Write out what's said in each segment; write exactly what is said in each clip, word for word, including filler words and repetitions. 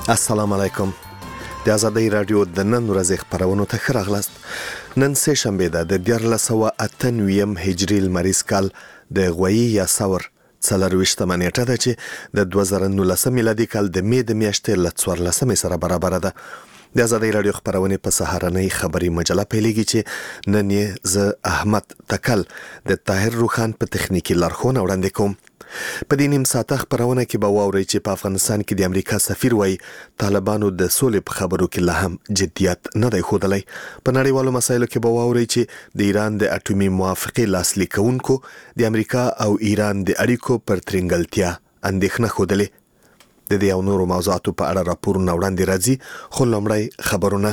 السلام علیکم. د آزادۍ رادیو د نن ورځې خبرونو ته ښه راغلاست. نن سه شنبه ده د دیارلس سوه اته نوي هجري لمریز کال د غویي یا ثور څلرویشتمه نیټه ده چې د دوه زره نولس میلادي کال د می د میاشتې له څوارلسمې سره برابره ده. د آزادۍ رادیو خبرونه په سهارنۍ خبري مجله پیلېږي چې نن یې زه احمد تکل د طاهر روخان په تخنیکی لارښوونه وړاندې کوم. په دې نیم ساعته خبرونه کې به واورئ چې په افغانستان کې د امریکا سفیر وایي طالبانو د سولې په خبرو کې لا هم جدیت نه دی ښودلی. په نړیوالو مسایلو کې به واورئ چې د ایران د اټومي موافقې لاسلیک کوونکو د امریکا او ایران د اړیکو پر ترنګلتیا اندېښنه ښودلې. د دې او نورو موضوعاتو په اړه راپورونه وړاندې راځي، خو لومړی خبرونه.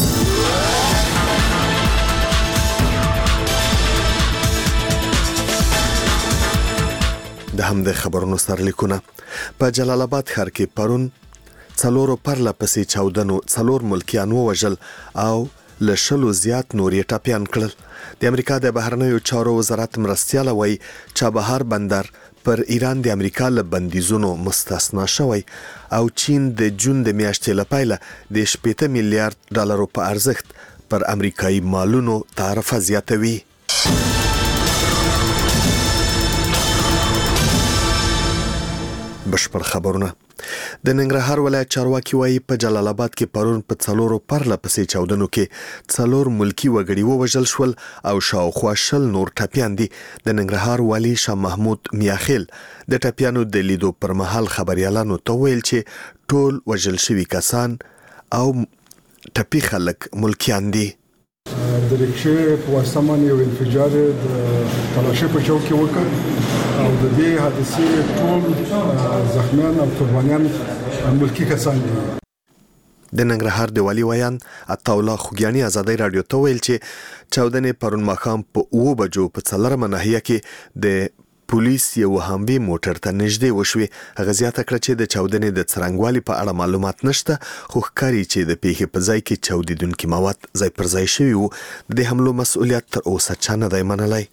د هم د خبرونو سرلیکونه. په جلال آباد ښار کې پرون څلورو پرله پسې چاودنو څلور ملکیان ووژل او له شلو زیات نور یې ټپیان کړل. د امریکا د بهرنیو چارو وزارت مرستیاله وایي چابهار بندر پر ایران د امریکا له بندیزونو مستثنا شوی او چین د جون د میاشتې له پیله د شپېته میلیارډ ډالرو په ارزښت پر امریکایي مالونو تعرفه زیاتوي. بشپړ خبرونه. د ننګرهار ولایت چارواکي وایي په جلال آباد کې پرون په څلورو پرله پسې چاودنو کې څلور ملکی وګړي ووژل شول او شاوخوا شل نور ټپیان دي. د ننګرهار والي شاه محمود میاخیل د ټپیانو د لیدو پر مهال خبريالانو ته ویل چې ټول وژل شوي کسان او ټپي خلک ملکیان دي. د رکشې په واسطه باندې یو انفجار د تلاشۍ په چوک کې وکړ او د دې حادثې ټول زخمیان او قربانیان ملکی کسان دي. د ننګرهار د والي ویان عطاالله خوګیاني آزادۍ رادیو ته ویل چې چاودنې پرون ماښام په اوه بجو په څلورمه ناحیه کې د پولیس یو هموي موټر ته نږدې وشوي. هغه زیاته کړه چې د چاودنې د څرنګوالي په اړه معلومات نشته، خو ښکاري چې د پیښې په ځای کې چاودیدونکي مواد ځای پر ځای شوي وو. د دې حملو مسؤلیت تر اوسه چا نه دی منلی.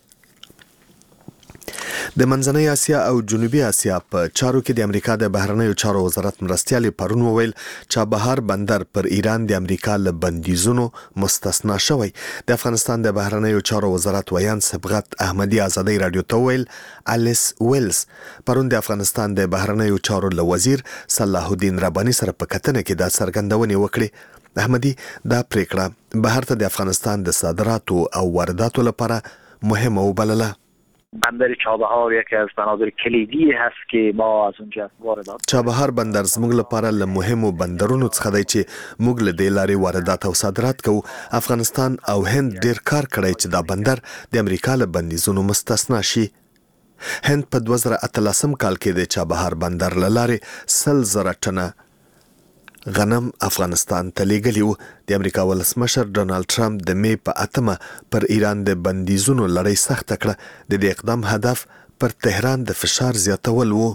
د منځنۍ اسیا او جنوبي اسیا په چارو کې د امریکا د بهرنیو چارو وزارت مرستیالې پرون وویل چابهار بندر پر ایران د امریکا له بندیزونو مستثنا شوی. د افغانستان د بهرنیو چارو وزارت ویان صبغت احمدي آزادۍ رادیو ته ویل الیس ویلز پرون د افغانستان د بهرنیو چارو له وزیر صلاح الدین رباني سره په کتنه کې دا څرګندونې وکړې. احمدي دا پریکړه بهر ته د افغانستان د صادراتو او وارداتو لپاره مهمه وبلله. بندر چابهار یکی از بنادر کلیدی هست که ما از اونجا واردات. چابهار بندر زموږ لپاره له مهمو بندرونو څخه دی چې موږ له دې لارې واردات او صادرات کوو. افغانستان او هند ډیر کار کړی چې دا بندر د امریکا له بندیزونو مستثنا شي. هند په دوه زره اتلسم کال کې د چابهار بندر له لارې سل زره ټنه غنم افغانستان ته لیږلي وو. د امریکا ولسمشر ډونالد ټرمپ د می په اتمه پر ایران د بندیزونو لړۍ سخته کړه. د دې اقدام هدف پر تهران د فشار زیاتول وو.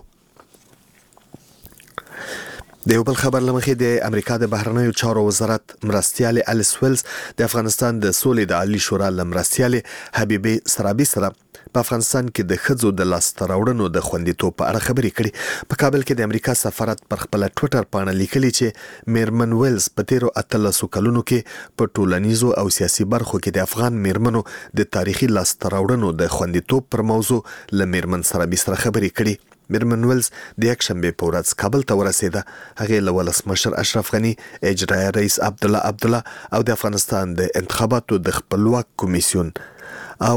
د یو بل خبر لمخې د امریکا د بهرنیو چارو وزارت مرستیالې الیس ویلز د افغانستان د سولې د عالی شورا له مرستیالې حبیبې سرابي سره په افغانستان کې د ښځو د لاسته راوړنو د خوندیتوب په اړه خبرې کړې. په کابل کې د امریکا سفارت پر خپل ټویټر باندې لیکلي چې میرمن ویلز په تیرو اتلسو کلونو کې په ټولنیزو او سیاسي برخو کې د افغان میرمنو د تاریخي لاسته راوړنو د خوندیتوب پر موضوع له میرمن سرابي سره خبرې کړې. میرمن ویلز د یک شنبه په ورځ کابل ته ورسېده. هغې له ولسمشر اشرف غني، اجرایه رئیس عبدالله عبدالله او د افغانستان د انتخاباتو د خپلواک کمیسیون او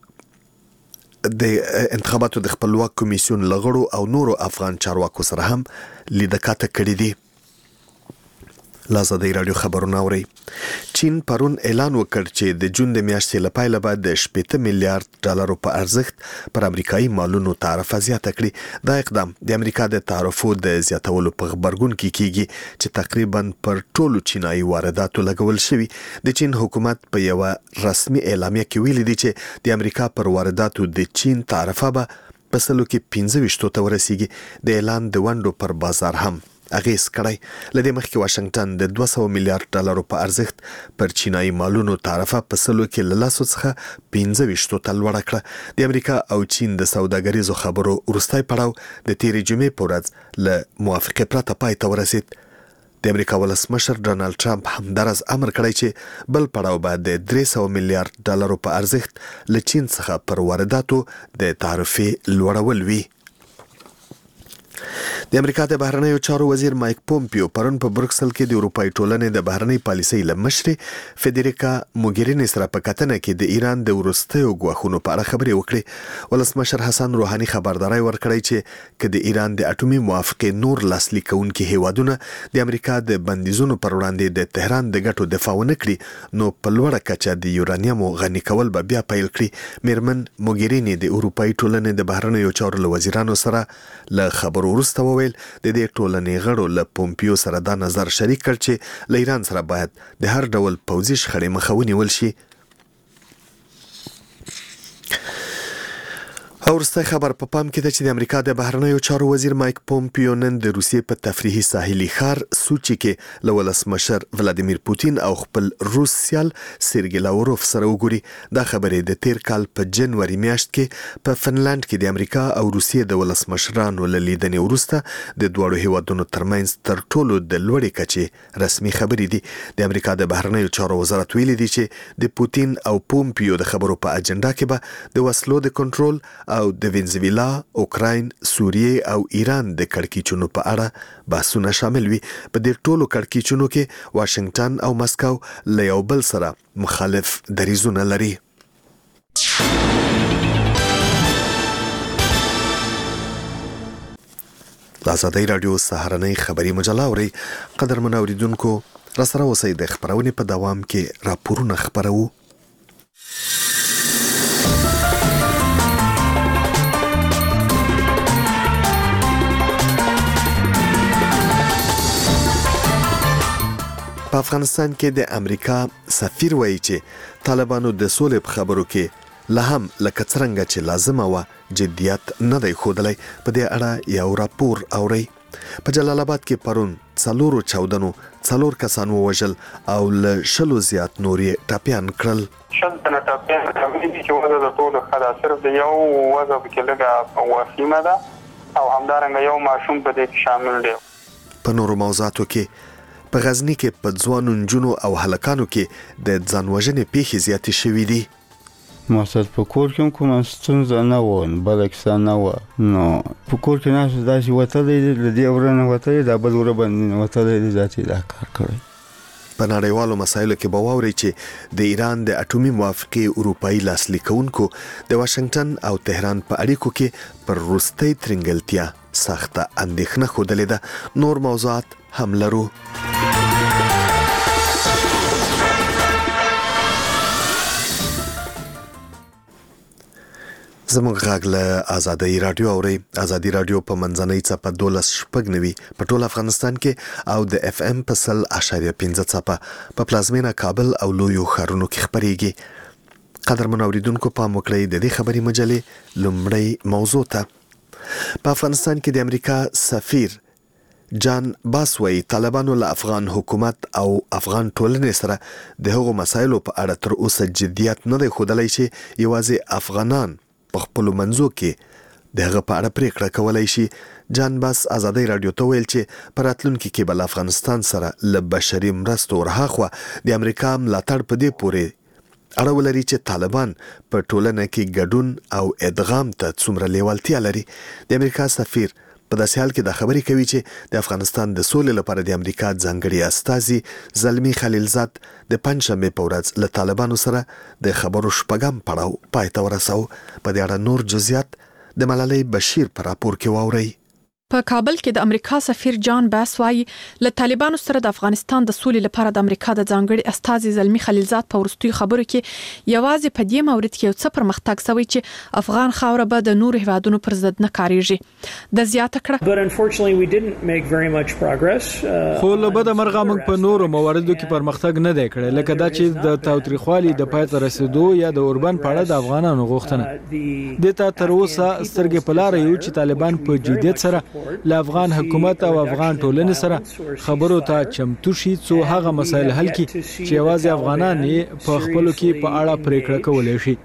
د انتخاباتو د خپلواک کمیسیون لغړو او نورو افغان چارواکو سره هم لیدکاته کړې دي. آزادۍ رادیو خبرونه اورئ. چین پرون اعلان وکړ چې د جون د میاشتې له پیله به د شپېته میلیارډ ډالرو په ارزښت پر امریکایي مالونو تعرفه زیاته کړي. دا اقدام د امریکا د تعرفو د زیاتولو په غبرګون کې کیږي چې تقریبا پر ټولو چینایي وارداتو لګول شوي. د چین حکومت په یوه رسمي اعلامیه کې ویلي دي چې د امریکا پر وارداتو د چین تعرفه به په سلو کې پنځه ویشتو ته ورسیږي. د اعلان د ونډو پر بازار هم اغیز کړی. لدې مخکې واشنگټن د دوه سوه میلیارډ ډالرو په ارزښت پر چینایي مالونو تعرفه په سلو کې له لسو څخه پنځه ویشتو ته لوړه کړه. د امریکا او چین د سوداګریزو خبرو وروستی پړاو د تیرې جمعې په ورځ له موافقې پرته پای ته ورسید. د امریکا ولسمشر ډونالد ټرمپ همدارس امر کړی چې بل پړاو به د درې سوه میلیارډ ډالرو په ارزښت له چین څخه پر وارداتو د تعرفې لوړول وي. د امریکا د بهرنیو چارو وزیر مایک پومپیو پرون په بروکسل کې د اروپای ټولنې د بهرنۍ پالیسۍ له مشرې فدریکا موګرینی سره په کتنه کې د ایران د وروستیو ګواښونو په اړه خبرې وکړې. ولسمشر حسن روحاني خبرداری ورکړی چې که د ایران د اټومي موافقې نور لاسلیک کوونکي هیوادونه د امریکا د بندیزونو پر وړاندې د تهران د ګټو دفاع ونه کړي نو په لوړه کچه د یورانیمو غني کول به بیا پیل کړي. میرمن موګرینی د اروپای ټولنې د بهرنیو چارو له وزیرانو سره له خبرو وروسته وویل د دې ټولنې غړو له پومپیو سره دا نظر شریک کړ چې له ایران سره باید د هر ډول پوځي شخړې مخه ونیول شي. او وروستی خبر په پام کې ده چې د امریکا د بهرنیو چارو وزیر مایک پومپیو نن د روسیې په تفریحي ساحلي ښار سوچي کې له ولسمشر ولادیمیر پوتین او خپل روس سیال سرګی لاوروف سره وګوري. دا خبرې د تیر کال په جنوري میاشت کې په فنلند کې د امریکا او روسیې د ولسمشرانو له لیدنې وروسته د دواړو هیوادونو ترمنځ تر ټولو د لوړې کچې رسمي خبرې دي. د امریکا د بهرنیو چارو وزارت ویلي دي چې د پوتین او پومپیو د خبرو په اجنډا کې به د وسلو د کنټرول او د وینزویلا، اوکراین، سوریې او ایران د کړکېچونو په اړه بحثونه شامل وي. په دې ټولو کړکېچونو کې واشنگټن او مسکو له یو بل سره مخالف دریځونه لري. ازادي راډیو سهارنۍ خبري مجله اوري. قدرمن اوریدونکو راسره اوسئ د خبرونې په دوام کې راپورونه خبرو. په افغانستان کې د امریکا سفیر وایي چې طالبانو د سولې په خبرو کې لا هم لکه څرنګه چې لازمه وه جدیت نه دی ښودلی. په دې اړه یو راپور اورئ. په جلال آباد کې پرون څلورو چاودنو څلور کسان ووژل او له شلو زیات نور یې ټپیان کړل. شل تنه ټپیان کړي دي چې وضع د ټولو ښه ده، صرف د یو وضع پکې لږه وخیمه ده او همدارنګه یو ماشوم په دې کې شامل دی. په نورو موضوعاتو کې په غزني کې په ځوانو نجونو او هلکانو کې د ځان وژنې پیښې زیاتې شوې دي. مقصد په کور کې کومه ستونزه نه وه، بله کیسه نه وه، نو په کور کې ناست داسې وتلی دی، له دې وره نه وتلی دا بل وره باندې وتلی دی، ذاتې دا کار کړی. په نړیوالو مسایلو کې به واورئ چې د ایران د اټومي موافقې اروپایي لاسلیک کوونکو د واشنګټن او تهران په اړیکو کې پر وروستۍ ترنګلتیا سخته اندېښنه ښودلې ده. نور موضوعات هم لرو. زموږ غږ له ازادي راډیو اورئ. ازادي راډیو په منځنۍ څپه دولس شپږ نوي په ټول افغانستان کې او د اف ام په سل اشاریه پنځه څپه په پلازمینه کابل او لویو ښارونو کې خپرېږي. قدرمن اوریدونکو پام وکړئ د دې خبري مجلې لومړی موضوع ته. په افغانستان کې د امریکا سفیر جان باسوی طالبانو له افغان حکومت او افغان ټولنې سره د هغو مسایلو په اړه تر اوسه جدیت نه دی ښودلی چې یوازې افغانان په خپلو منځو کې د هغه په اړه پریکړه کولی شي. جان باس ازادي راډیو ته ویل چې په راتلونکي کې به له افغانستان سره له بشري مرستو ورهاخوا د امریکا ملاتړ په دې پورې اړه ولري چې طالبان په ټولنه کې ګډون او ادغام ته څومره لیوالتیا لري. د امریکا سفیر په داسې حال کې دا خبرې کوي چې د افغانستان د سولې لپاره د امریکا ځانګړي استازي زلمی خلیلزاد د پنجشنبې په ورځ له طالبانو سره د خبرو شپږم پړاو پای ته ورساو. په دې اړه نور جزئیات د ملالۍ بشیر په راپور کې واورئ. په کابل کې د امریکا سفیر جان باس وايي له طالبانو سره د افغانستان د سولې لپاره د امریکا د ځانګړي استازي زلمی خلیلزاد په ورستیو خبرو کې یوازې په دې مورد کې یو څه پرمختګ شوی چې افغان خاوره به د نورو هیوادونو پر ضد نه کاریږي. د زیاته کړه خو له بده مرغه موږ په نورو مواردو کې پرمختګ نه دی کړی، لکه دا چې د تاوتریخوالي د پای ته رسیدو یا د اوربان په اړه د افغانانو غوښتنه. د تا تر اوسه سترګې په لار یو چې طالبان په جدیت سره له افغان حکومت او افغان ټولنې سره خبرو ته چمتو شي څو هغه مسایل حل کړي چې یوازې افغانان یې په خپلو کې په اړه پریکړه کولی شي.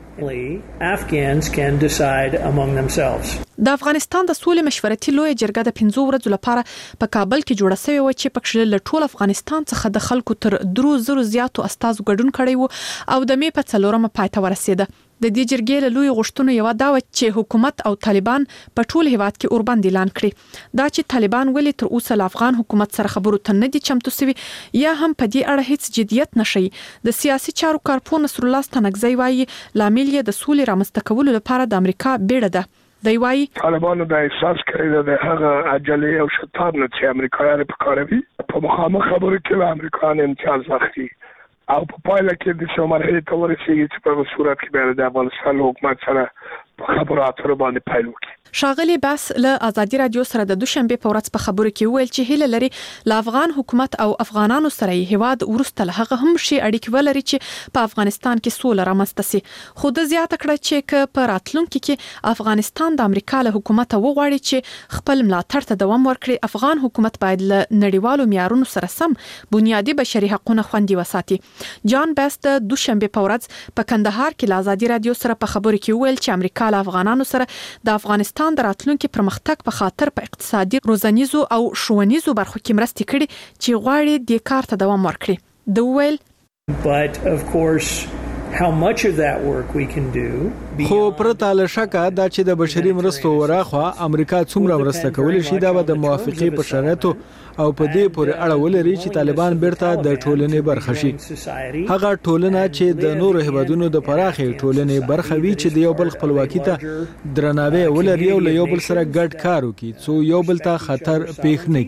Afghans can decide among themselves. د افغانستان د سولې مشورتي لوی جرګه د پنځو ورځو لپاره په کابل کې جوړه شوې و چې پکې له ټول افغانستان څخه د خلکو تر درو زرو زیاتو استازو ګډون کړی وو او د می په څلورمه پای ته ورسېده. د دې جرګې له لوی غوښتنو یو دا و چې حکومت او طالبان په ټول هیواد کې اوربند اعلان کړي. دا چې طالبان ولې تر اوسه له افغان حکومت سره خبرو ته نه دي چمتو شوي یا هم په دې اړه هیڅ جدیت نشي. د سیاسي چارو کارپوه نصر الله ستانکزی وایي لامل یې د سولې رامنځته کولو لپاره د امریکا بیړه ده. دی وایي طالبانو د احساس کړی د هغه عجله او شتاب نه چې امریکایان په کاروي په مخامخ خبرو کې امریکایان امتیاز اخلي او په پایله کې د څومره ته ورسیږي چې په صورت کې به د افغانستان حکومت سره په خبرو اترو باندې پایل وکړي. شاغلی بس له ازادي رادیو سره د دوشنبه په ورځ په خبرو کې ویل چې هیله لري له افغان حکومت او افغانانو سره یې هواد ورسته له هغه هم شي اړیکې ولري چې په افغانستان کې سوله رامنځته شي. خو د زیاته کړه چې ک په راتلونکي کې افغانستان د امریکا له حکومت وغواړي چې خپل ملاتړ ته دوام ورکړي افغان حکومت باید له نړیوالو معیارونو سره سم بنیادی بشري حقوقونه خوندي وساتي. جان بیس د دوشنبه په ورځ په کندهار کې له ازادي رادیو سره په خبرو کې ویل چې امریکا له افغانانو سره د افغانستان د راتلونکي پرمختګ په خاطر په اقتصادي روزنیزو او ښوونیزو برخو کې مرستې کړي چې غواړي د کار ته دوام ورکړي. د ویل But of course how much of that work we can do خو پرته له شکه دا چې د بشري مرستو وراخوا امریکا څومره مرسته کولی شي دا به د موافقې په شرایطو او په دې پورې اړه ولري چې طالبان بیرته د ټولنې برخه شي. هغه ټولنه چې د نورو هیوادونو د پراخې ټولنې برخه وي چې د یو بل خپلواکي ته درناوی ولري او له یو بل سره ګډ کار وکړي څو یو بل ته خطر پیښ نه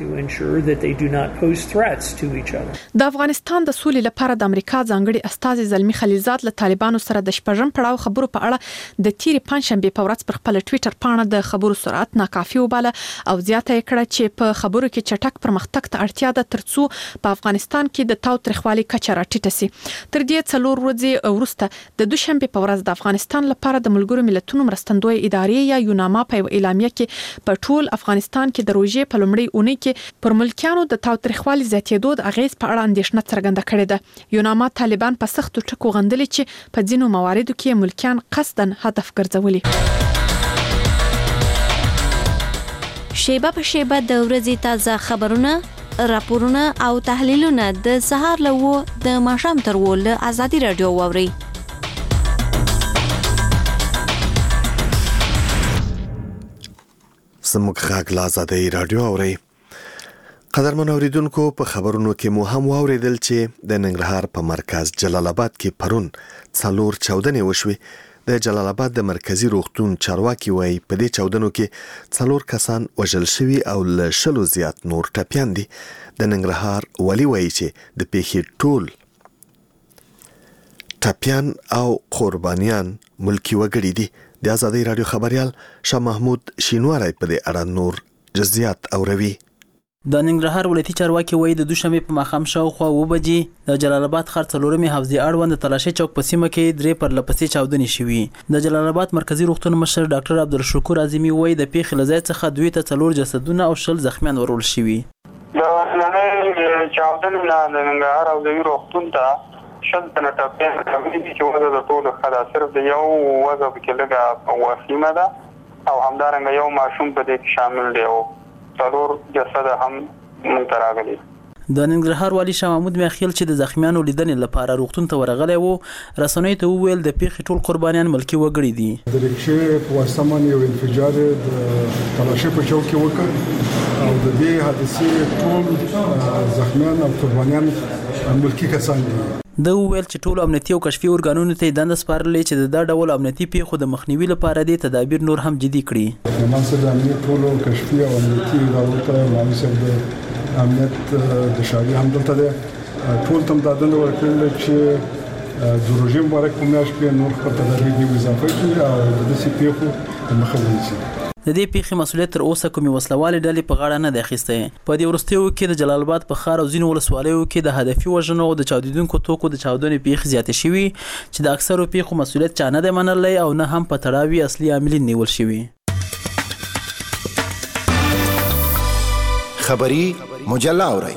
کړي. د افغانستان د سولې لپاره د امریکا ځانګړي استازي زلمی خلیلزاد له طالبانو سره د شپږم پړاو خبرو په اړه د تیری پنځشنبه په ورځ پر خپل ټوئیټر پاڼه د خبرو سرعت ناکافي وباله او زیاته کړه چې په خبرو کې چټک پرمختګ ته اړتیا ده ترڅو په افغانستان کې د تاوتریخوالي کچه راټیټه شي. تر دې څلور ورځې وروسته د دوشنبه په ورځ د افغانستان لپاره د ملګرو ملتونو مرستندوی ادارې یا یوناما په اعلامیه کې په ټول افغانستان کې د روژې په لومړۍ اونۍ کې پر ملکیانو د تاوتریخوالي زیاتېدو د اغیز په اړه اندېښنه څرګنده کړې ده. یوناما طالبان په سختو ټکو غندلي چې په ځینو مواردو کې ملکیان قصدن هدف ګرځولي. شیبه په شیبه د ورځې تازه خبرونه، راپورونه او تحلیلونه د سهار له و د ماښام تر و له ازادي رادیو واوري. زموږ غږ له ازادي رادیو اوري. قدرمن اوریدونکو په خبرونو کې مو هم واوریدل چې د ننګرهار په مرکز جلال آباد کې پرون څلور چاودنې وشوي. د جلال آباد د مرکزی روغتون چارواکي وایي په دې چاودنو کې څلور کسان وژل شوي او له شلو زیات نور ټپیان دي. د ننګرهار والي وایي چې د پیښې ټول ټپیان او قربانیان ملکی وګړي دي. د ازادي رادیو خبريال شاه محمود شینواری په دې اړه نور جزئیات اوروي. د ننګرهار ولایتي چارواکي وایي د دوشنبه په ماښام شاوخوا اوه بجې د جلال آباد ښار څلورمې حوزې اړوند د تلاشۍ چوک په سیمه کې درې پرلپسې چاودنې شوي. د جلال آباد مرکزي روغتون مشر ډاکټر عبدالشکور اعظمي وایي د پیښې له ځای څخه دوی ته څلور جسدونه او شل زخمیان ورول شوي. د نننۍ چاودنې نه د ننګرهار حوزوي روغتون ته شل تنه ټپیان راغلي دي چې وضع د ټولو ښه ده. صرف د یو وضع پکې لږه وخیمه ده او همدارنګه یو ماشوم په دې کې شامل دی او څلور جسد هم منځته راغلي. د ننګرهار والي شاه محمود میاخیل چې د زخمیانو لیدنې لپاره روغتون ته ورغلی وو رسنیو ته وویل د پیښې ټول قربانیان ملکي وګړي دي. د رکشې په واسطه باندې یو انفجار د تلاشۍ په چوک کې وکړ او د دې حادثې ټول زخمیان او قربانیان ملکي کسان دي. د ویل چې ټول امنیتي او کشفي ارګانونو ته دنده سپارلې چې د دا ډول امنیتي پیښو د مخنیوي لپاره د تدابیر نور هم جدي کړي. نمانسه د امنیت ټول کشفي او امنیتي ادارو ته نامسر د امنیت د شاوی هم دلته ده ټول تم د دنده ورکړل چې د روژې مبارک په میاشت کې نور خپل تدابیر دې اضافه کړي او د داسې پیښو مخه ونیسي. د دې پیښې مسؤلیت تر اوسه کومې وسلوالې ډلې په غاړه نه دی اخیستی. په دې وروستیو کې د جلال آباد په ښار او ځینو ولسوالیو کې د هدفي وژنو او د چاودېدونکو توکو د چاودنې پیښې زیاتې شوي چې د اکثرو پیښو مسؤلیت چا نه دی منلی او نه هم په تړاو اصلي عاملین نیول شوي. خبری مجله اورئ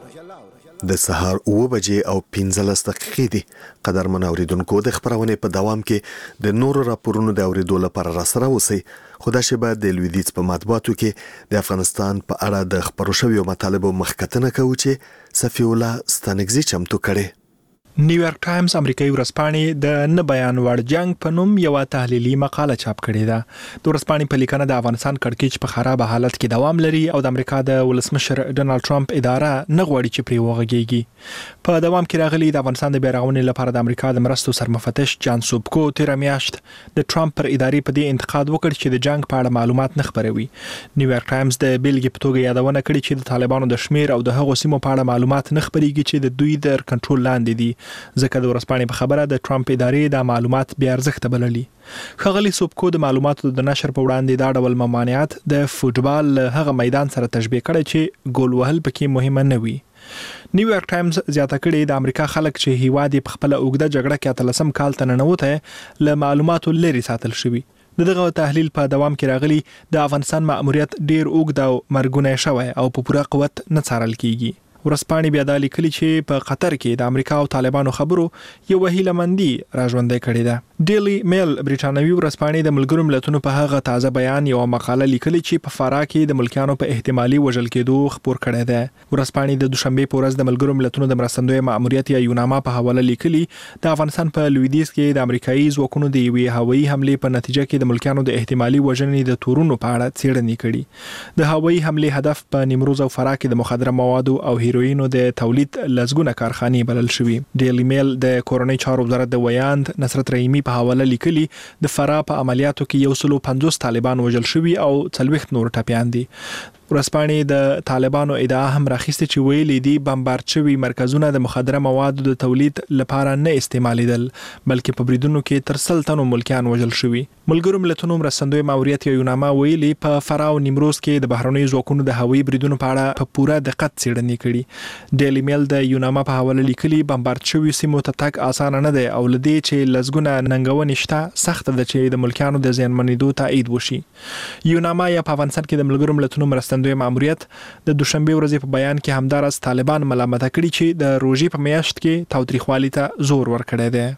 د سهار اوه بجې او پنځلس دقیقې دي. قدرمن اوریدونکو د خبرونې په دوام کې د نورو راپورونو د اوریدو لپاره راسره اوسئ. خو دا شیبه د لویدیځ په مطبوعاتو کې د افغانستان په اړه د خبرو شویو مطالبو مخکتنه کوي چې صفی الله ستانکزي چمتو کړي. نیویارک ټایمز امریکایي ورځپاڼې د نه بیان وړ جنگ په نوم یو تحلیلي مقاله چاپ کړې ده. د ورځپاڼې په لیکنه د افغانستان کړکېچ په خراب حالت کې دوام لري او د امریکا د ولسمشر ډونالد ټرمپ اداره نه غواړي چې پرې وغږیږي. په دوام کې راغلي د افغانستان د بیرغونې لپاره د امریکا د مرستو سرمفتش جان سوبکو تیر میاشت د ټرمپ پر ادارې په دې انتقاد وکړ چې د جنگ په اړه معلومات نه خبروي. نیویارک ټایمز د بیلګې په توګه یادونه کړې چې د طالبانو د شمیر او د هغو سیمو په اړه معلومات نه خبريږي چې د دوی د کنټرول لاندې دي. ځکه د ورځپاڼې په خبره د ټرمپ ادارې د معلومات بیا ارزښت بللي. ښاغلي سوبکو د معلوماتو د نشر په وړاندې دا ډول ممانعت د فوټبال هغه میدان سره تشبیه کړي چې ګول وهل پکې مهمه نه وي. نیویارک ټایمز زیاته کړي د امریکا خلک چې هیواد په خپل اوږده جګړه کې اتلسم کال ته ننوته له معلوماتو لري ساتل شوی. دغه تحلیل په دوام کې راغلي د افغانستان مأموریت ډیر اوږد او مرګونه شوی او په پوره قوت نه څارل کیږي. ورځپاڼې بیا د لیکلي چې په قطر کې د امریکا او طالبانو خبرو یو هیله مندي راژوندې کړې ده. ډیلی میل بریټانوي ورځپاڼې د ملګرو ملتونو په هغه تازه بیان یو مقاله لیکلي چې په فراه کې د ملکیانو په احتمالي وژل کېدو خبر کړی ده. ورځپاڼې د دوشنبه په ورځ د ملګرو ملتونو د مرستندوی مأموریت یا یوناما په حواله لیکلي د افغانستان په لویدیځ کې د امریکایي ځواکونو د یوې هوایي حمله په نتیجه کې د ملکیانو د احتمالي وژنې د تورونو په اړه څېړنې کړي. د هوایي حمله هدف په نیمروز او فراه کې د مخدره موادو او هیروینو د تولید لزګونه کارخانې بلل شوی. ډیلی میل د کورنۍ چارو وزارت د ویاند نصرت رحیمی په حواله لیکلي د فراه په عملیاتو کې یو سلو پنځوس طالبان وژل شوی او څلوېښت نور ټپیان دي. ورځپاڼې د طالبانو ادعا هم راخیسته چې ویلي دي بمبارد شوي مرکزونه د مخدره موادو د تولید لپاره نه استعمالیدل بلکې په بریدونو کې تر سل تنو ملکیان وژل شوي. ملګرو ملتونو مرستندوی ماموریت یا یوناما ویلي په فراه او نیمروز کې د بهرنیو ځواکونو د هوایي بریدونو په اړه په پوره دقت څېړنې کړي. ډیلی میل د یوناما په حواله لیکلي بمبارد شوي سیمو ته تګ اسانه نه دی او لدې چې لزګونه ننګونې شته سخت ده چې د ملکیانو د زیانمنېدو تایید وشي. یوناما یا په افغانستان کې د ملګرو ملتونو مرستندوی ماموریت د دوشنبه ورځې په بیان کې همدارس طالبان ملامت کړي چې د روژې په میاشت کې تاوتریخوالي ته زور ورکړی دی.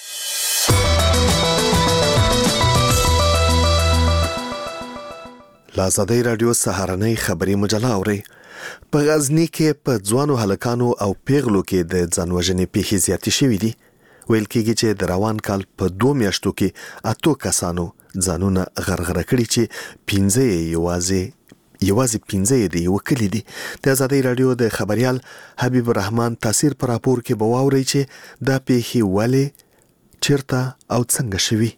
لازادی رادیو سهارنۍ خبری مجله اوري. په غزنی کې په ځوانو هلکانو او پیغلو کې د ځانوژنې پیښې زیاتې شوې دي. ویل کېږي چې د روان کال په دوه میاشتو کې اتو کسانو ځانونه غرغره کړي چې پنځه یې یوازې یوازې پنځه یې د یو کلی دي. د ازادۍ رادیو د خبريال حبیب الرحمن تاثیر پر راپور کې به واورئ چې دا پیښې ولې چیرته او څنګه شوي.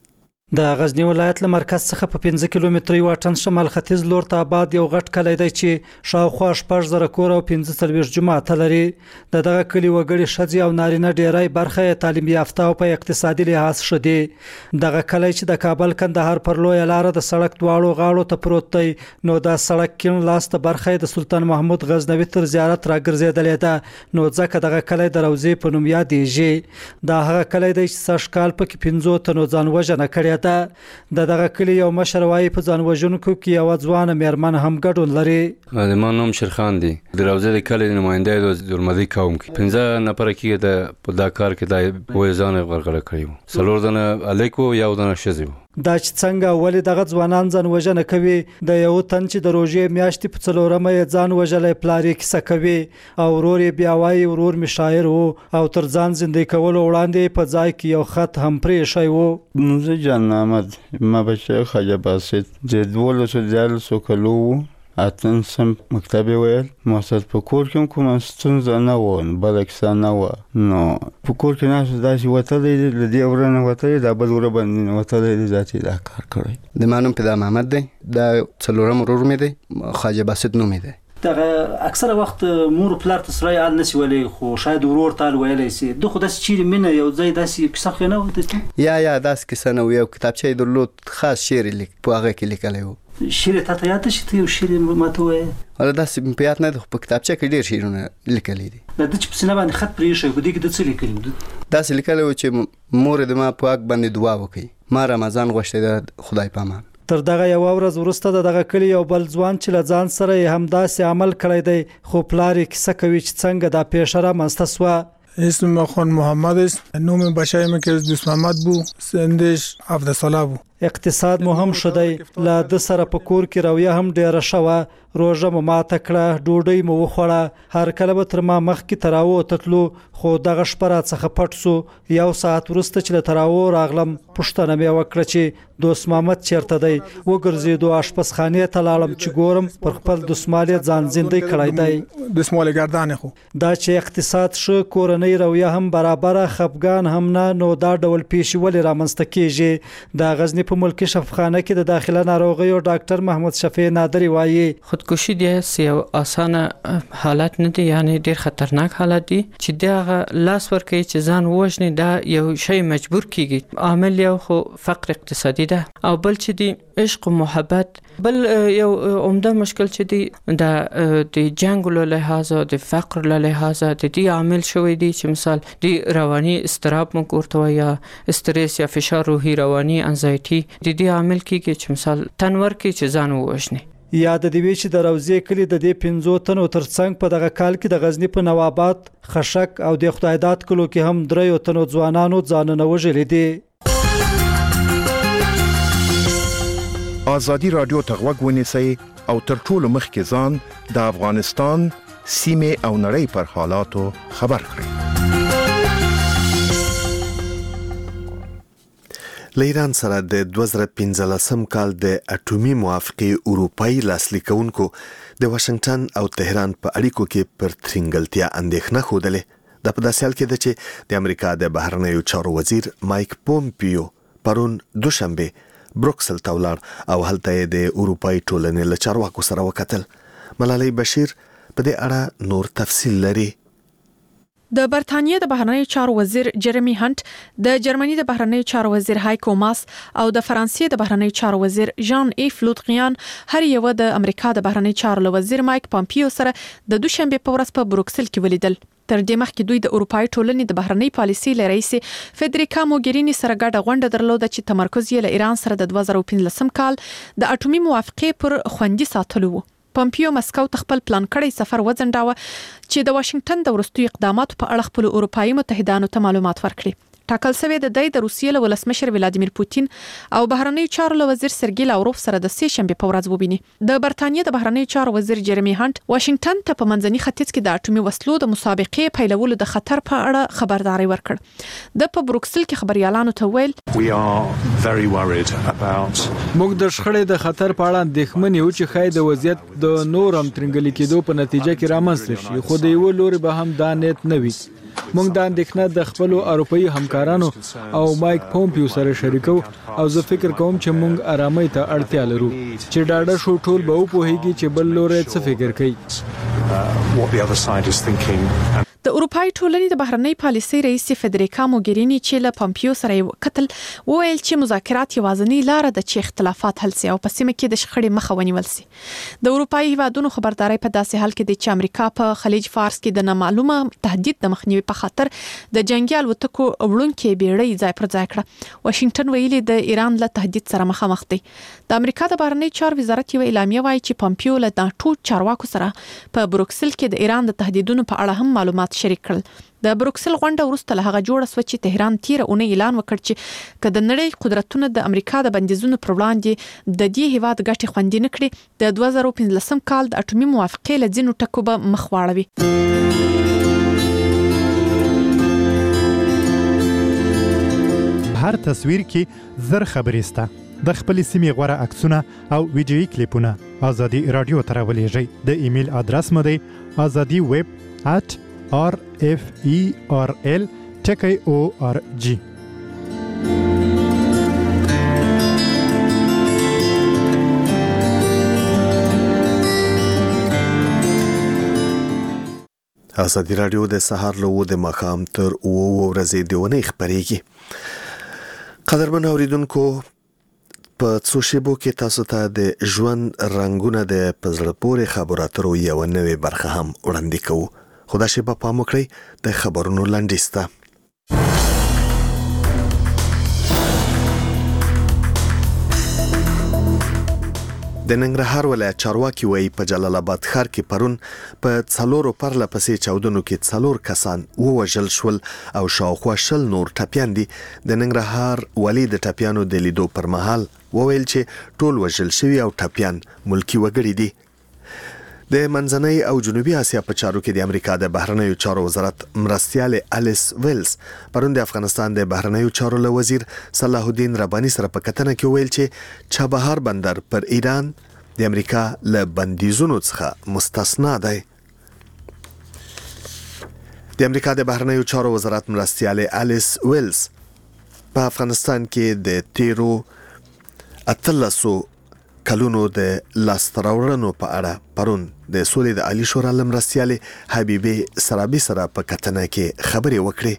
د غزنی ولایت له مرکز څخه په پنځه کیلومتري واټن شمال ختیځ لور ته آباد یو غټ کلی دی چې شاوخوا شپږ زره کور او پنځه څلوېښت جومات لري. د دغه کلي وګړي ښځې او نارینه ډیری برخه یې تعلیم یافته او په اقتصادي لحاظ ښه دي. دغه کلی چې د کابل کندهار پر لویه لاره د سړک دواړو غاړو ته پروت دی نو دا سړک کیڼ لاس ته برخه د سلطان محمود غزنوي تر زیارت راګرځېدلې ده نو ځکه دغه کلی د روضې په نوم یادېږي. دا هغه کلی دی چې سږ کال پکې پنځو تنو ځان وژنه کړې ده. د دغه کلی یو مشر وایي په ځان وژونکو کې یوه ځوانه میرمن هم ګډون لري. زما نوم شیرخان دی. د روضې د کلي نماینده د دورمدي قوم کې پنځه نفره کې د په دا کار کې د وې ځان غرغره کړی وو. څلور دنه الیکو یو دنه ښځې وو. دا چې څنګه ولې دغه ځوانان ځان وژنه کوي د یو تن چې د روژې میاشتې په څلورمه یې ځان وژلی پلار یې کیسه کوي او ورور یې بیا وایي ورور مې شاعر و او تر ځان زندګي کولو وړاندې په ځای کې یو خط هم پرېښی و. نوزه جان احمد ما بچه خواجه باسط د دولسو دیارلسو کلو و اتن سم مکتب ویل مقصد په کور کې کوم ستونزه نه و بل کیسه نه و نو په کور کې نه داسې وتلې د دې ورنه وتلې د بل ور باندې وتلې ذاتي دا کار کړی. د مانوم په محمد دی دا څلورم ورور مې دی خواجه باسط نوم دی. دغه اکثره وخت مور پلار ته سره یاد نسی ولې خو شاید ورور ته ویلای سي د خو داس چیرې مینه یو ځای داسې کیسه خو نه وته یا یا داس کیسه نو یو کتابچه درلود خاص شعر لیک په هغه کې لیکلی و. شعر ته ته یاد شي ته یو شعر ماته وایې ولا داسې په یاد نه ده په کتابچه کې ډېر شعرونه لیکلي دي. د دې چې په سینه باندې خط پرېښی خو دې کې د څه لیکلي وو؟ داسې لیکلی و چې مور د ما په حق باندې دعا وکړي ما رمضان غوښتی ده خدای په امان تر دغه یو ورځ وروسته دغه کلی یو بل ځوان چې له ځان سره یې همداسې عمل کړی دی خو پلار یې کیسه کوي چې څنګه دا پیښه رامنځته سوه. اسم خان محمد است. نام بچه من که دوست محمد بود. سنش هفده ساله بود. اقتصاد مو هم شدی لا د سره په کور کې رویه هم ډیره شوه. روژه مو ماته کړه، ډوډۍ مو وخوړه. هر کله به تر ما مخکې تراو تتلو خو دغه شپه راڅخه پټ سو. یو ساعت وروسته چې له تراو راغلم پوښتنه مې وکړه چې دوست محمد چیرته دی. وګرځېدو آشپزخانې ته لاړم چې ګورم پر خپل دسمال یې ځان زندۍ کړی دی. دسمال ګردان خو دا چې اقتصاد ښه کورنۍ رویه هم برابره خفګان هم نه، نو دا ډول پیښې ولې رامنځته کیږي؟ د غزني په ملکي شفاخانه کې د داخله ناروغیو ډاکټر محمد شفیع نادری وایي خودکشي دی یو اسانه حالت نه دی، یعنی ډیر خطرناک حالت دی چې دغه لاس ورکوي چې ځان وژني. دا یو شی مجبور کیږي. عامل یو خو فقر اقتصادي ده او بل چې دی عشق او محبت. بل یو عمده مشکل چې دی د د جنگ له لحاظ او د فقر له لحاظ د دې عامل شوی دی چې مثال دی رواني استراب مو کوته یا استرس یا فشار روحي رواني انزایټي د دې عامل کیږي چې مثال تنور کې چې ځان وژني. یا د دې چې د روزي کلی د دې پنځو تنو ترڅنګ په دغه کال کې د غزنی په نوابات خشک او د خدایداد کلو کې هم دریو تنو ځوانانو ځانونه وژلي دي. آزادی رادیو ته غوږ ونیسئ او تر ټولو مخکې ځان د افغانستان سیمې او نړۍ پر حالاتو خبر کړئ. له ایران سره د دوه زره پنځلسم کال د اټومي موافقې اروپایي لاسلیکونکو د واشنگټن او تهران په اړیکو کې پر ترنګلتیا اندېښنه ښودلې. دا په داسې حال کې ده چې د امریکا د بهرنیو چارو وزیر مایک پومپیو پرون دوشنبه بروکسل ته ولاړ او هلته یې د اروپایي ټولنې له چارواکو سره وکتل. ملالۍ بشیر په دې اړه نور تفصیل لري. د برتانیې د بهرنیو چارو وزیر جرمی هانت، د جرمني د بهرنیو چارو وزیر هایکو ماس او د فرانسې د بهرنیو چارو وزیر ژان ایف لوتغیان هر یو د امریکا د بهرنیو چارو وزیر مایک پومپیو سره د دوشنبه په ورځ په بروکسل کې ولیدل. تر دې مخکې دوی د اروپای ټولنې د بهرنۍ پالیسي لرئیس فدریکا موګرینی سره ګډه غونډه درلوده چې تمرکز یې له ایران سره د دوه زره پنځلسم کال د اټومي موافقې پر خوندي ساتلو و. پومپیو مسکو ته خپل پلان کړی سفر وځنډاوه چې د واشنگټن د وروستي اقداماتو په اړه خپل اروپایي متحدانو ته معلومات ورکړي. ټاکل شوی د د روسیې له ولسمشر ولادیمیر پوتین او بهرنیو چارو وزیر سرګی لاوروف سره د سې شنبه په ورځ وبیني. د برتانیې د بهرنیو چارو وزیر جرمی هانت واشنگټن ته په منځني ختیځ کې د اټومي وسلو د مسابقې پیلولو د خطر په اړه خبرداري ورکړ. د په بروکسل کې خبريالانو ته ویل موږ د شخړې د خطر په اړه اندېښمن یو چې خای د وضعیت د نورم ترنګلي کېدو په نتیجه کې رامنځته شي، خو د یو لوري به هم دا نیت نه وي. موږ د اندېښنه د خپل اروپایي همکارانو او مایک پومپیو سره شریکو او زه فکر کوم چې موږ آرامۍ ته اړتیا لرو چې ډاډه شو ټول به وپوهیږي چې بل لوري څه فکر کوي. د اروپای ټولنې د بهرنۍ پالیسي رئیس فدریکا موګرینی چې له پومپیو سره وکتل وویل چې مذاکرات یوازینی لار ده چې اختلافات حل شي او په سیمه کې د شخړې مخه ونیول شي. د اروپای هیوادونو خبرداري په داسې حال کې د چې امریکا په خلیج فارس کې د نامعلومه تهدید د مخنیوي په خاطر د جنگي الوتکو وړونکې بیړۍ ځای پر ځای کړه. واشنگټن ویلي د ایران له تهدید سره مخامخ دی. د امریکا د بهرنۍ چارو وزارت یو اعلامیه وایي چې پومپیو له ناتو چارواکو سره په بروکسل کې د ایران د تهدیدونو په اړه هم معلومات شریک کړل. د بروکسل غونډه وروسته له هغه جوړه شو چې تهران تیر اونۍ اعلان وکړ چې کله د نړۍ قدرتونه د امریکا د بندیزونو پر وړاندې د دې هیواد ګټې خوندي نه کړي، د دوه زره پنځلسم کال د اټومي موافقې له ځینو ټکو به مخ واړوي. هر تصویر کې زر خبرې سته. د خپل سیمې غوړه عکسونه او ویډیويي کلیپونه ازادي رادیو ته راولېږئ. د ایمیل ادرس مو دی azadi web at r f e r l t k o r g. ازادي رادیو د سهار له و د مخام تر او ورځې دیونه خبرېږي. قدرمن اوریدونکو په څو شیبو کې تاسو ته د ژوند رنگونه د پزړه پورې خبرو اترو یو نوې برخه هم وړاندې کوو. خدا شیبه پام وکړئ د خبرونو لنډیسته. د ننګرهار ولایت چارواکي وایي په جلال آباد ښار کې پرون په څلورو پرله پسې چاودنو کې څلور کسان ووژل شول او شاوخوا شل نور ټپیان دي. د ننګرهار والي د ټپیانو د لیدو پر مهال وویل چې ټول وژل شوي او ټپیان ملکی وګړي دي. د منځنۍ او جنوبي اسیا په چارو کې د امریکا د بهرنیو چارو وزارت مرستیال الیس ویلز پرون د افغانستان د بهرنیو چارو له وزیر صلاح الدین رباني سره په کتنه کې ویل چې چابهار بندر پر ایران د امریکا له بندیزونو څخه مستثنا دی. د امریکا د بهرنیو چارو وزارت مرستیال الیس ویلز په افغانستان کې د تیرو اتلسو کلونو د لاستراوړنو په اړه پرون د سولې د عالی شورا مرستیال حبیبي سرابي سره په کتنه کې خبرې وکړې.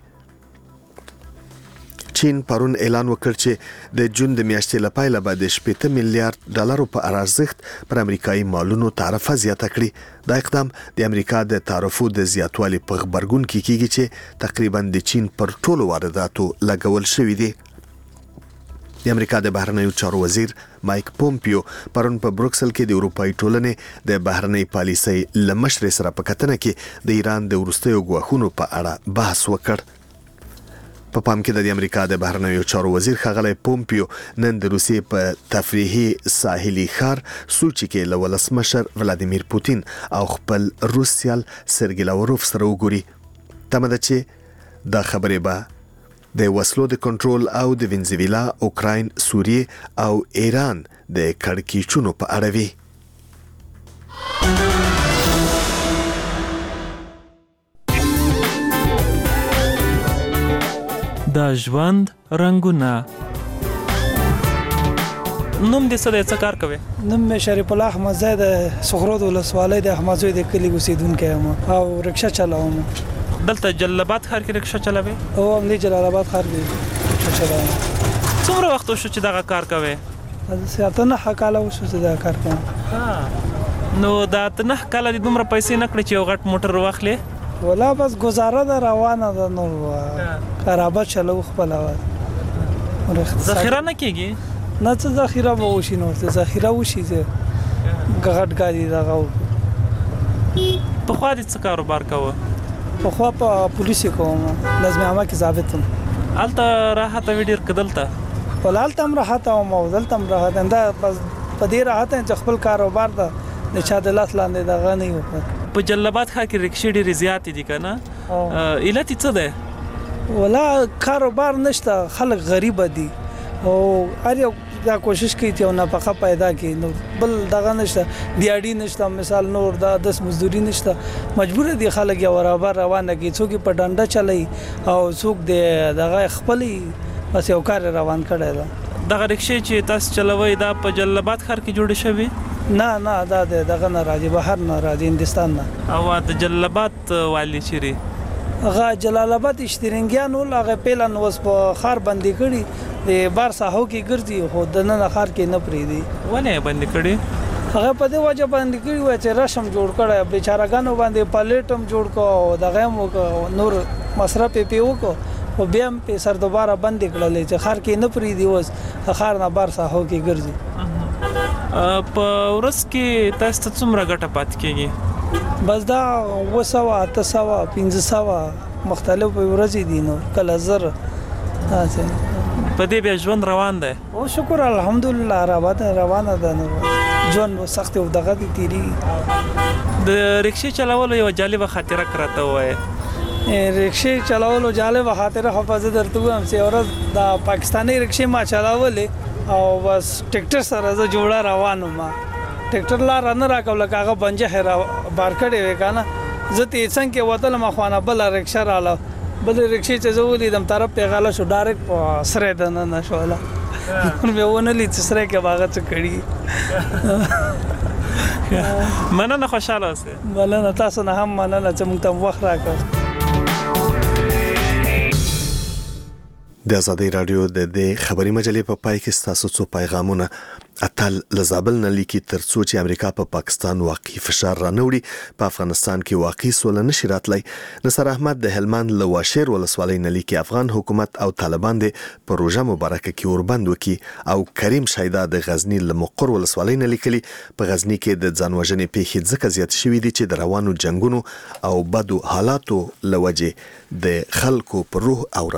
چین پرون اعلان وکړ چې د جون د میاشتې لپاره به د شپږ میلیارډ ډالرو په ارزښت پر امریکایي مالونو تعرفه زیاته کړي. دا اقدام د امریکا د تعرفو د زیاتوالي په خبرګون کې کیږي چې تقریبا د چین پر ټولو وارداتو لګول شوی دی. د امریکا د بهرنیو چارو وزیر مایک پومپیو پرون په بروکسل کې د اروپאי ټولنې د بهرنی پالیسۍ لمشر سره په کتنه کې د ایران د وروستیو غواخونو په اړه بحث وکړ. په پام کې د امریکا د بهرنیو چارو وزیر ښاغلی پومپیو نن د روسیې په تفریحي ساحلي ښار سوچي کې له ولسمشر ولادیمیر پوتین او خپل روس سیال سرګی لاوروف سره وګوري. تمه ده چې دا خبرې به د وسلو د کنټرول او د وینزویلا، اوکراین، سوریې او ایران د کړکېچونو په اړه وي. د ژوند رنگونه. نوم دې څه دی، څه کار کوي؟ نوم مې شریف الله احمدزی د سغرود ولسوالۍ د احمدزی د کلي اوسیدونکی یم او رکشه چلوم. دلته جلال آباد ښار کې رکشه چلوي؟ او همدې جلال آباد ښار کې رکشه چلوم. څومره وخت وشو چې دغه کار کوي؟ اته نهه کاله وشو چې دغه کار کوم. نو دا اته نهه کاله دې دومره پیسې نه کړې چې یو غټ موټر واخلې؟ ولا بس گزاره ده روانه ده، نور خرابه چلو خپل اواز. ذخیره نه کیږي؟ نه څه ذخیره به وشي، نو څه ذخیره وشي چې غټ ګاډي دغه. پخوا دې څه کاروبار کوه؟ پخوا په پولیسو کوم، لازم عامه کې ضابط یم. هلته راحته وي ډېر که دلته؟ ولا هلته هم راحته وم او دلته هم راحته یم. دا په دې راحته یم چې خپل کاروبار ده د چا د لاس لاندې دغه نه یو. په جلال آباد ښار کې رکشې ډېرې زیاتې دي که نه؟ علت یې څه دی؟ ولا کاروبار نشته، خلک غریبه دي او هر یو دا کوشش کوي چې یو نفقه پیدا کړي. نو بل دغه نشته، دیاړي نشته، مثال نور دا دس مزدوري نشته. مجبور دي خلک یو برابر روانه کړي، څوک په ډنډه چلی او څوک د دغه خپلې بس یو کار روان کړی ده. دغه رکشې چې تاسو چلوئ دا په جلال آباد ښار کې جوړې شوي؟ نه نه دا دغه نه راځي، بهر نه راځي، هندستان نه. او د جلال آباد والی چیرې؟ هغه جلال آباد اشترنګیان ول، هغه پیلن اوس په ښار باندې کړي، د بار ساحو کې ګرځي، خو د نن ښار کې نه پریدي. ولې باندې کړي؟ هغه په دې وجه باندې کړي و چې رشم جوړ کړی، بیچارهګانو باندې پلیټم جوړ کو او دغه هم نور مصرف یې پې وکړو، خو بیا هم پې سر دوباره بندې کړلې چې ښار کې نه پریدي، اوس ښار نه بار ساحو کې ګرځي. په ورځ کې تاسو ته څومره ګټه پاتې کېږي؟ بس دا اوه سوه، اته سوه، پنځه سوه مختلف ورځې دي. نو کله زر په دې بیا ژوند روان دی؟ او شکر الحمدلله روانه ده. نو ژوند سخت او دغه دي تیریږي. د رکشې چلولو یوه جالبه خاطره راته ووایه. رکشې چلولو جالبه خاطره خو به زه درته ووایم چې یوه ورځ د پاکستاني رکشې ما چلولې او بس ټیکټر سره زه جوړه روان وم. ټیکټر لاره نه راکوله، که هغه بنجه را بار کړې وې که نه، زه ترې څنګ کې وتلم، خوا بله رکشه راله، بلې رکشې چې زه ولیدم طرف پې غله شو، ډایرکټ په سری دننه شوله. مې ونه لید چې سری کې به هغه څه کړي. مننه، خوشحاله اوسئ. مننه، تاسو نه هم مننه چې موږ ته وخت راکړ. د ازادۍ راډیو د دې خبري مجلې په پای کې ستاسو څو پیغامونه اتل لزابل نه لیکي ترڅو چې امریکا په پا پاکستان واقعي فشار رانوړي په افغانستان کې واقعي سوله نشي راتلی. نصر احمد د هلمند له واشیر ولسوالۍ نه لیکي افغان حکومت او طالبان د پروژه مبارکه کې اوربند وکي. او کریم شایدا د غزنی له مقر ولسوالۍ نه لیکلي په غزنی کې د ځانوژنې پیښې ځکه زیات شوې دي چې د روانو جنگونو او بدو حالاتو لوجه د خلکو پر روح او